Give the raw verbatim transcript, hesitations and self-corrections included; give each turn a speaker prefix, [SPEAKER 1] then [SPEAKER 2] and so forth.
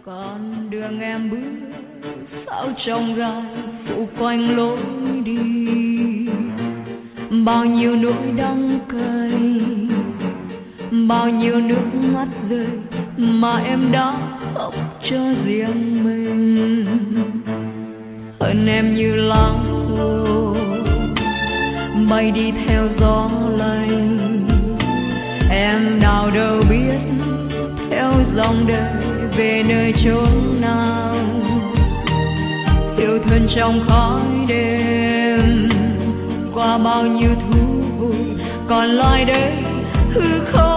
[SPEAKER 1] con đường em bước sao trong gai phủ quanh lối đi, bao nhiêu nỗi đắng cay, bao nhiêu nước mắt rơi mà em đã khóc cho riêng mình. Hận em như lá khô bay đi theo gió lạnh, em nào đâu biết theo dòng đời về nơi chốn nào. Yêu thân trong khói đêm qua bao nhiêu thú vui, còn lại đây hư không.